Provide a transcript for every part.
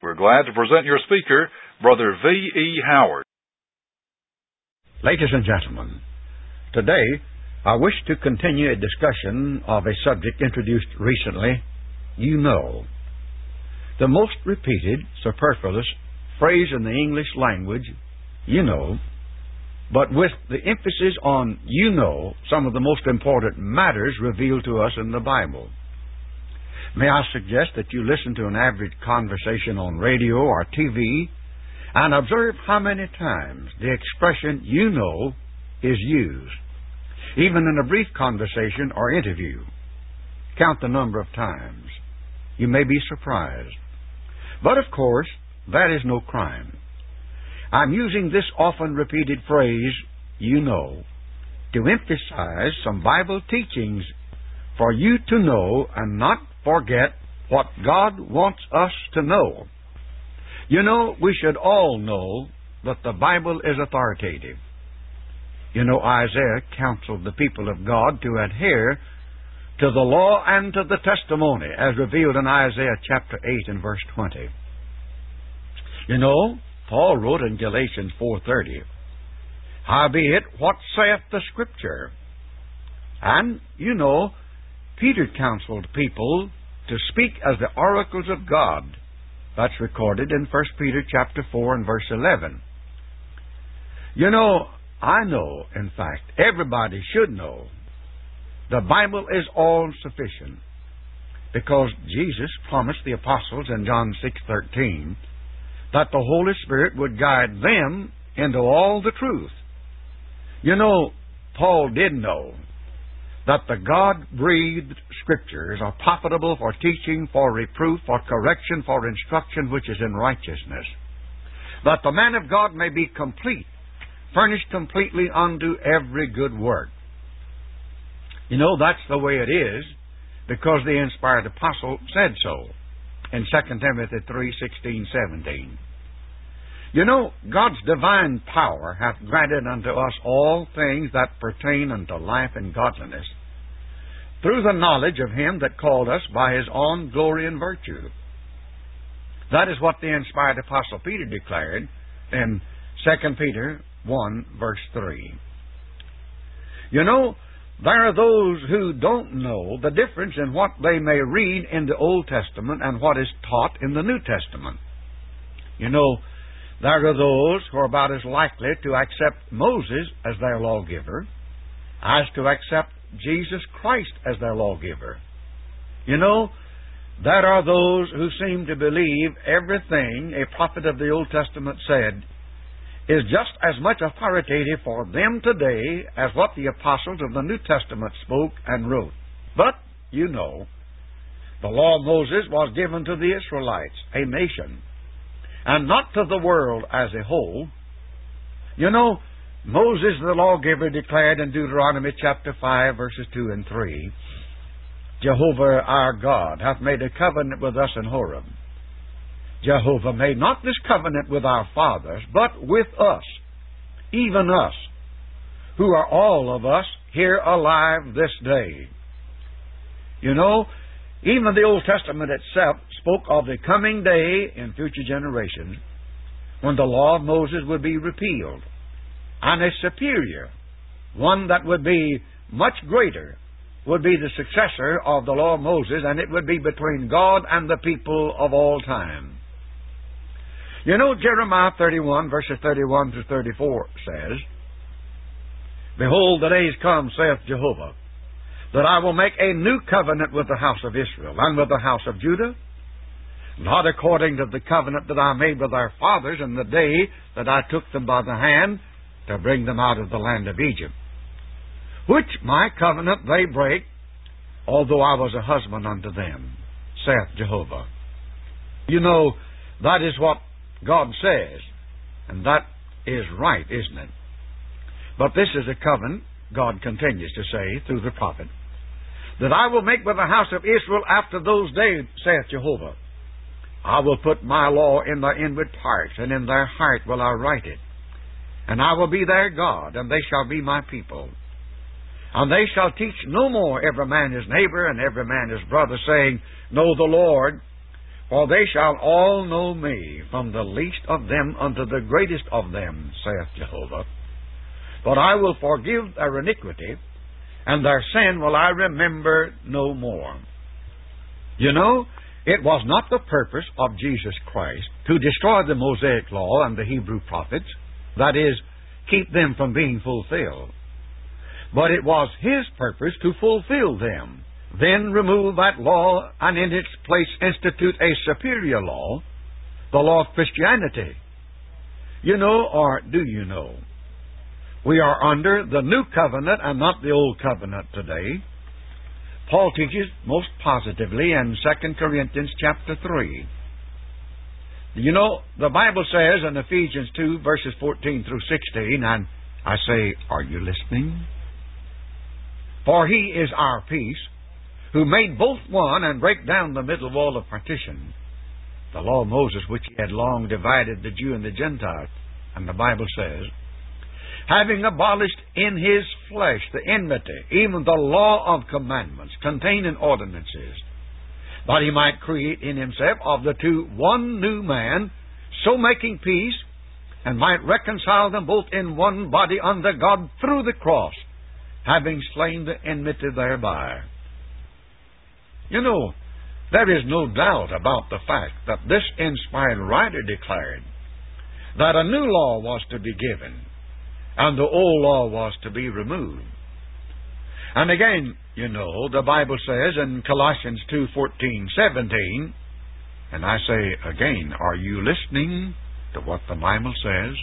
We're glad to present your speaker, Brother V.E. Howard. Ladies and gentlemen, today I wish to continue a discussion of a subject introduced recently, you know. The most repeated, superfluous phrase in the English language, you know, but with the emphasis on you know some of the most important matters revealed to us in the Bible. May I suggest that you listen to an average conversation on radio or TV and observe how many times the expression you know is used, even in a brief conversation or interview. Count the number of times. You may be surprised. But of course, that is no crime. I'm using this often repeated phrase, you know, to emphasize some Bible teachings for you to know and not forget what God wants us to know. You know, we should all know that the Bible is authoritative. You know, Isaiah counseled the people of God to adhere to the law and to the testimony, as revealed in Isaiah chapter 8 and verse 20. You know, Paul wrote in Galatians 4:30, howbeit, what saith the Scripture? And, you know, Peter counseled people to speak as the oracles of God. That's recorded in 1 Peter chapter 4 and verse 11. You know, I know, in fact, everybody should know, the Bible is all sufficient, because Jesus promised the apostles in John 6:13 that the Holy Spirit would guide them into all the truth. You know, Paul did know that the God-breathed Scriptures are profitable for teaching, for reproof, for correction, for instruction which is in righteousness, that the man of God may be complete, furnished completely unto every good work. You know, that's the way it is, because the inspired apostle said so in 2 Timothy 3:16, 17. You know, God's divine power hath granted unto us all things that pertain unto life and godliness, through the knowledge of Him that called us by His own glory and virtue. That is what the inspired apostle Peter declared in 2 Peter 1, verse 3. You know, there are those who don't know the difference in what they may read in the Old Testament and what is taught in the New Testament. You know, there are those who are about as likely to accept Moses as their lawgiver as to accept Jesus Christ as their lawgiver. You know, there are those who seem to believe everything a prophet of the Old Testament said is just as much authoritative for them today as what the apostles of the New Testament spoke and wrote. But, you know, the law of Moses was given to the Israelites, a nation, and not to the world as a whole. You know, Moses the lawgiver declared in Deuteronomy chapter 5, verses 2 and 3, Jehovah our God hath made a covenant with us in Horeb. Jehovah made not this covenant with our fathers, but with us, even us, who are all of us here alive this day. You know, even the Old Testament itself spoke of the coming day in future generations when the law of Moses would be repealed, and a superior, one that would be much greater, would be the successor of the law of Moses, and it would be between God and the people of all time. You know, Jeremiah 31, verses 31 through 34 says, Behold, the days come, saith Jehovah, that I will make a new covenant with the house of Israel and with the house of Judah, not according to the covenant that I made with their fathers in the day that I took them by the hand to bring them out of the land of Egypt, which my covenant they break, although I was a husband unto them, saith Jehovah. You know, that is what God says, and that is right, isn't it? But this is a covenant, God continues to say through the prophet, that I will make with the house of Israel after those days, saith Jehovah. I will put my law in their inward parts, and in their heart will I write it. And I will be their God, and they shall be my people. And they shall teach no more every man his neighbor and every man his brother, saying, Know the Lord, For they shall all know me, from the least of them unto the greatest of them, saith Jehovah. But I will forgive their iniquity, and their sin will I remember no more. You know, it was not the purpose of Jesus Christ to destroy the Mosaic Law and the Hebrew prophets, that is, keep them from being fulfilled. But it was His purpose to fulfill them, then remove that law and in its place institute a superior law, the law of Christianity. You know, or do you know, we are under the new covenant and not the old covenant today. Paul teaches most positively in 2 Corinthians chapter 3. You know, the Bible says in Ephesians 2, verses 14 through 16, and I say, are you listening? For He is our peace, who made both one and brake down the middle wall of partition, the law of Moses, which He had long divided the Jew and the Gentile. And the Bible says, having abolished in His flesh the enmity, even the law of commandments contained in ordinances, that He might create in Himself of the two one new man, so making peace, and might reconcile them both in one body unto God through the cross, having slain the enmity thereby. You know, there is no doubt about the fact that this inspired writer declared that a new law was to be given, and the old law was to be removed. And again, you know, the Bible says in Colossians 2:14-17, and I say again, are you listening to what the Bible says?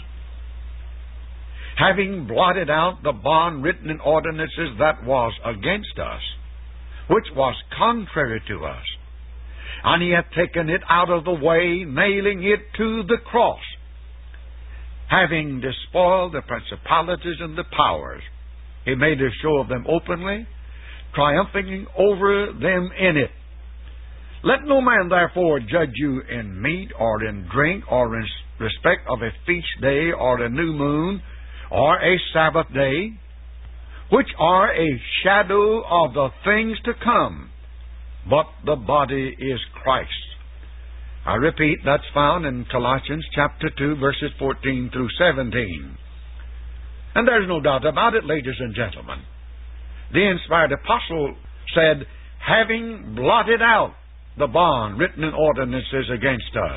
Having blotted out the bond written in ordinances that was against us, which was contrary to us, and He hath taken it out of the way, nailing it to the cross, having despoiled the principalities and the powers. He made a show of them openly, triumphing over them in it. Let no man therefore judge you in meat or in drink or in respect of a feast day or a new moon or a Sabbath day, which are a shadow of the things to come, but the body is Christ. I repeat, that's found in Colossians chapter 2, verses 14 through 17. And there's no doubt about it, ladies and gentlemen. The inspired apostle said, having blotted out the bond written in ordinances against us.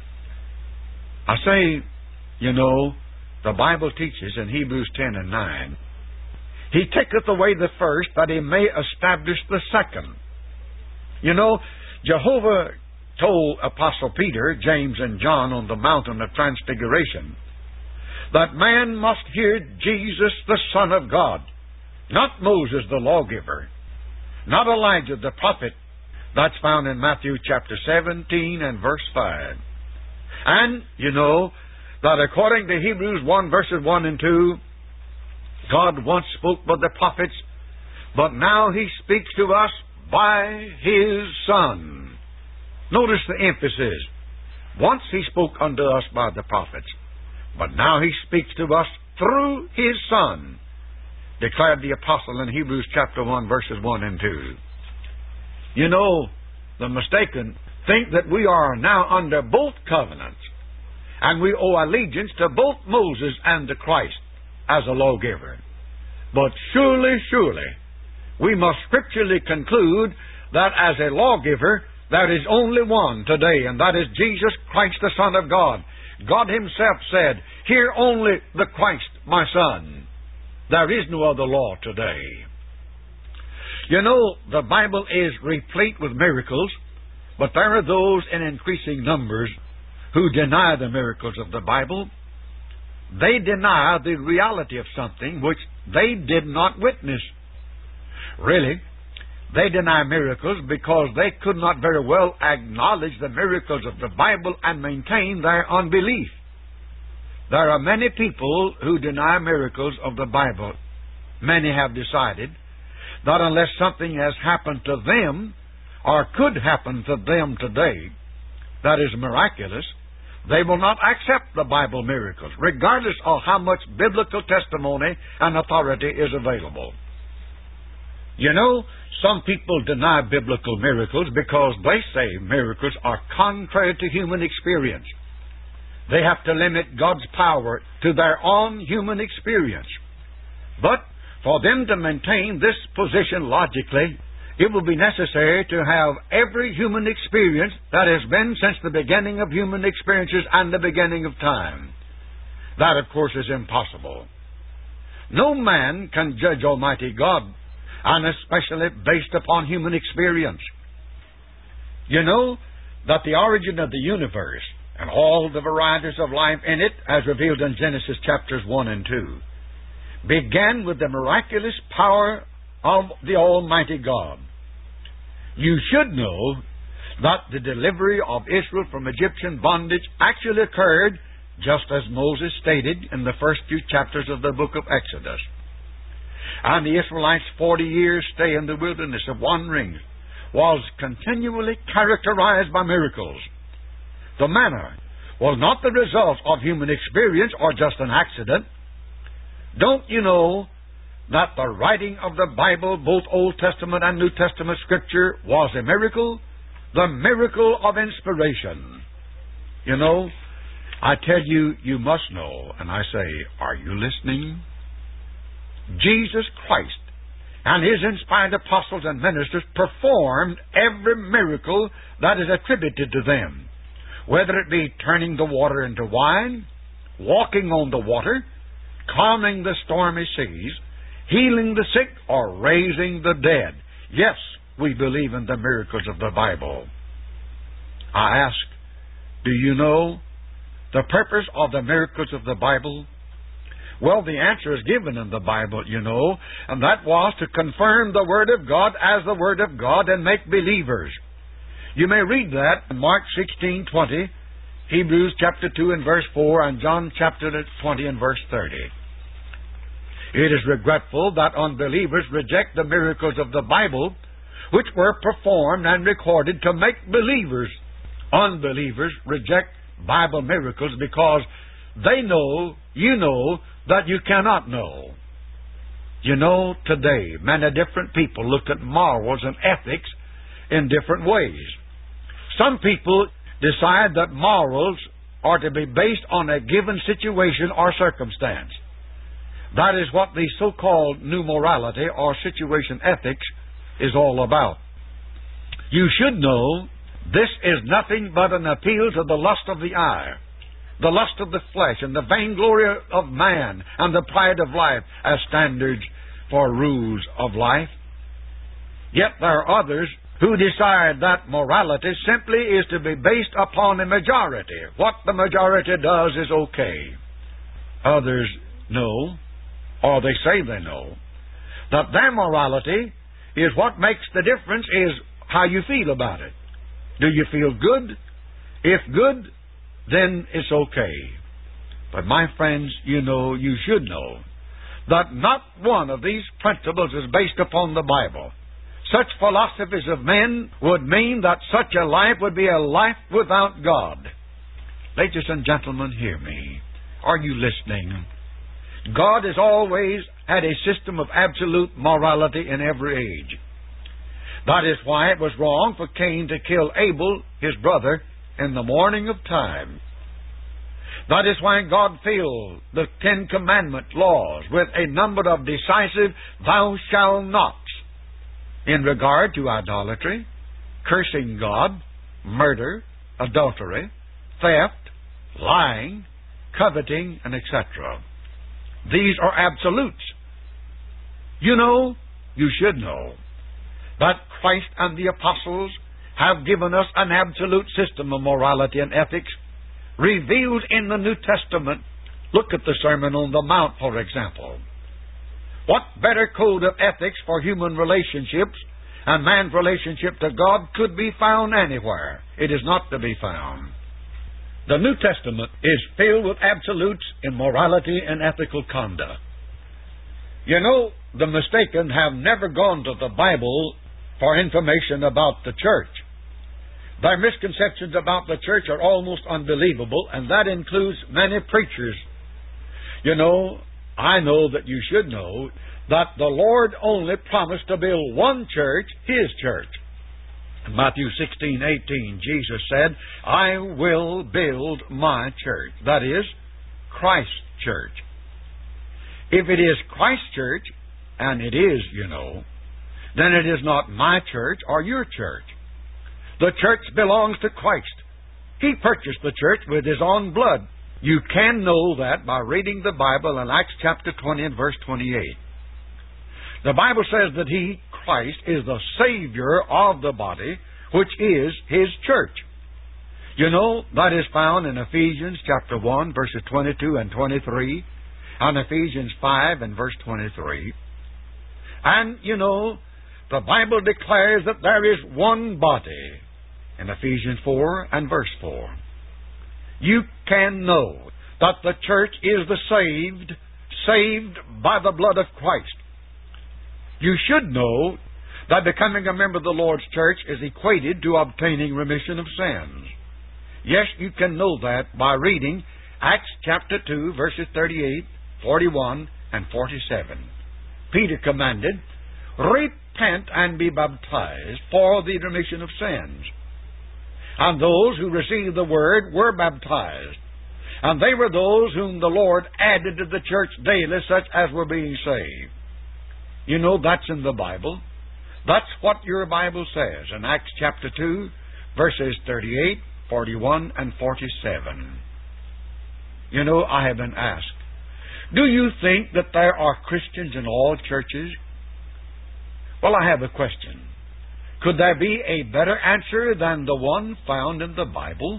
I say, you know, the Bible teaches in Hebrews 10 and 9, He taketh away the first, that He may establish the second. You know, Jehovah told Apostle Peter, James, and John on the mountain of transfiguration that man must hear Jesus, the Son of God, not Moses, the lawgiver, not Elijah, the prophet. That's found in Matthew chapter 17 and verse 5. And, you know, that according to Hebrews 1, verses 1 and 2, God once spoke by the prophets, but now He speaks to us by His Son. Notice the emphasis. Once He spoke unto us by the prophets, but now He speaks to us through His Son, declared the apostle in Hebrews chapter 1, verses 1 and 2. You know, the mistaken think that we are now under both covenants, and we owe allegiance to both Moses and to Christ as a lawgiver. But surely, surely, we must scripturally conclude that as a lawgiver, there is only one today, and that is Jesus Christ, the Son of God. God Himself said, hear only the Christ, my Son. There is no other law today. You know, the Bible is replete with miracles, but there are those in increasing numbers who deny the miracles of the Bible. They deny the reality of something which they did not witness. Really, they deny miracles because they could not very well acknowledge the miracles of the Bible and maintain their unbelief. There are many people who deny miracles of the Bible. Many have decided that unless something has happened to them or could happen to them today that is miraculous, they will not accept the Bible miracles, regardless of how much biblical testimony and authority is available. You know, some people deny biblical miracles because they say miracles are contrary to human experience. They have to limit God's power to their own human experience. But for them to maintain this position logically, it will be necessary to have every human experience that has been since the beginning of human experiences and the beginning of time. That, of course, is impossible. No man can judge Almighty God, and especially based upon human experience. You know that the origin of the universe and all the varieties of life in it, as revealed in Genesis chapters 1 and 2, began with the miraculous power of the Almighty God. You should know that the delivery of Israel from Egyptian bondage actually occurred just as Moses stated in the first few chapters of the book of Exodus. And the Israelites' 40 years' stay in the wilderness of wandering was continually characterized by miracles. The manna was not the result of human experience or just an accident. Don't you know that the writing of the Bible, both Old Testament and New Testament Scripture, was a miracle? The miracle of inspiration. You know, I tell you, you must know, and I say, are you listening? Jesus Christ and His inspired apostles and ministers performed every miracle that is attributed to them, whether it be turning the water into wine, walking on the water, calming the stormy seas, healing the sick, or raising the dead. Yes, we believe in the miracles of the Bible. I ask, do you know the purpose of the miracles of the Bible? Well, the answer is given in the Bible, you know, and that was to confirm the Word of God as the Word of God and make believers. You may read that in Mark 16:20, Hebrews chapter 2 and verse 4, and John chapter 20 and verse 30. It is regretful that unbelievers reject the miracles of the Bible, which were performed and recorded to make believers. Unbelievers reject Bible miracles because they know, you know, that you cannot know. You know, today, many different people look at morals and ethics in different ways. Some people decide that morals are to be based on a given situation or circumstance. That is what the so-called new morality or situation ethics is all about. You should know this is nothing but an appeal to the lust of the eye, the lust of the flesh, and the vainglory of man, and the pride of life as standards for rules of life. Yet there are others who decide that morality simply is to be based upon a majority. What the majority does is okay. Others know, or they say they know, that their morality is what makes the difference is how you feel about it. Do you feel good? If good, then it's okay. But my friends, you know, you should know that not one of these principles is based upon the Bible. Such philosophies of men would mean that such a life would be a life without God. Ladies and gentlemen, hear me. Are you listening? God has always had a system of absolute morality in every age. That is why it was wrong for Cain to kill Abel, his brother, in the morning of time. That is why God filled the 10 Commandment laws with a number of decisive "thou shalt nots" in regard to idolatry, cursing God, murder, adultery, theft, lying, coveting, and etc. These are absolutes. You know, you should know, that Christ and the apostles have given us an absolute system of morality and ethics revealed in the New Testament. Look at the Sermon on the Mount, for example. What better code of ethics for human relationships and man's relationship to God could be found anywhere? It is not to be found. The New Testament is filled with absolutes in morality and ethical conduct. You know, the mistaken have never gone to the Bible for information about the church. Their misconceptions about the church are almost unbelievable, and that includes many preachers. You know, I know that you should know that the Lord only promised to build one church, His church. In Matthew 16:18, Jesus said, I will build my church. That is, Christ's church. If it is Christ's church, and it is, you know, then it is not my church or your church. The church belongs to Christ. He purchased the church with His own blood. You can know that by reading the Bible in Acts chapter 20 and verse 28. The Bible says that He, Christ, is the Savior of the body, which is His church. You know, that is found in Ephesians chapter 1, verses 22 and 23, and Ephesians 5 and verse 23. And, you know, the Bible declares that there is one body in Ephesians 4 and verse 4. You can know that the church is the saved by the blood of Christ. You should know that becoming a member of the Lord's church is equated to obtaining remission of sins. Yes, you can know that by reading Acts chapter 2, verses 38, 41, and 47. Peter commanded, repent and be baptized for the remission of sins. And those who received the word were baptized. And they were those whom the Lord added to the church daily, such as were being saved. You know, that's in the Bible. That's what your Bible says in Acts chapter 2, verses 38, 41, and 47. You know, I have been asked, do you think that there are Christians in all churches? Well, I have a question. Could there be a better answer than the one found in the Bible?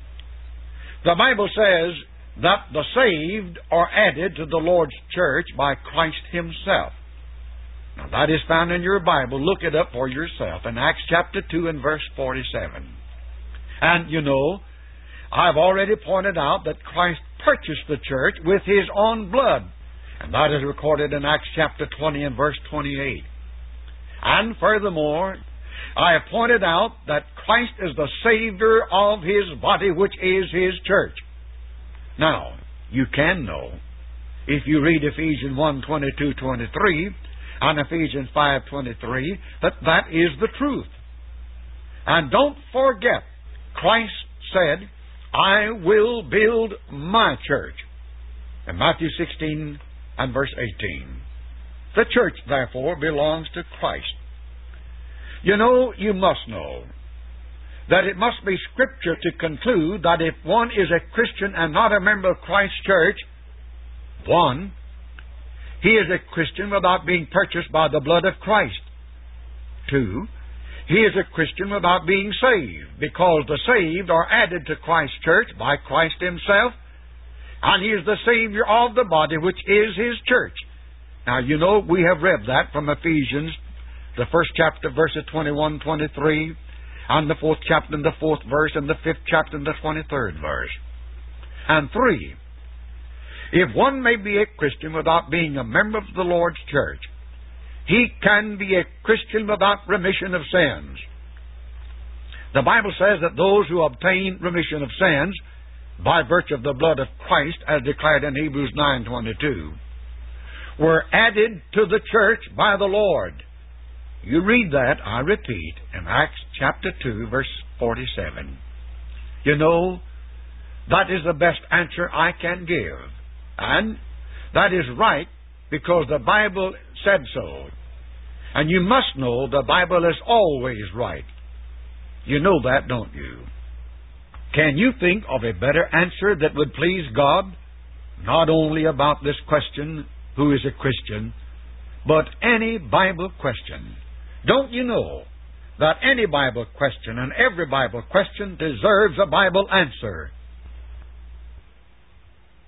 The Bible says that the saved are added to the Lord's church by Christ Himself. Now, that is found in your Bible. Look it up for yourself in Acts chapter 2 and verse 47. And, you know, I've already pointed out that Christ purchased the church with His own blood. And that is recorded in Acts chapter 20 and verse 28. And furthermore, I have pointed out that Christ is the Savior of His body, which is His church. Now, you can know, if you read Ephesians 1, 22, 23, and Ephesians 5, 23, that that is the truth. And don't forget, Christ said, I will build my church. In Matthew 16 and verse 18. The church, therefore, belongs to Christ. You know, you must know that it must be Scripture to conclude that if one is a Christian and not a member of Christ's church, one, he is a Christian without being purchased by the blood of Christ. Two, he is a Christian without being saved, because the saved are added to Christ's church by Christ Himself, and He is the Savior of the body, which is His church. Now, you know, we have read that from Ephesians, the first chapter, verses 21, 23, and the fourth chapter, and the fourth verse, and the fifth chapter, and the 23rd verse. And three, if one may be a Christian without being a member of the Lord's church, he can be a Christian without remission of sins. The Bible says that those who obtain remission of sins by virtue of the blood of Christ, as declared in Hebrews 9:22, were added to the church by the Lord. You read that, I repeat, in Acts chapter 2, verse 47. You know, that is the best answer I can give. And that is right, because the Bible said so. And you must know the Bible is always right. You know that, don't you? Can you think of a better answer that would please God? Not only about this question, who is a Christian, but any Bible question. Don't you know that any Bible question and every Bible question deserves a Bible answer?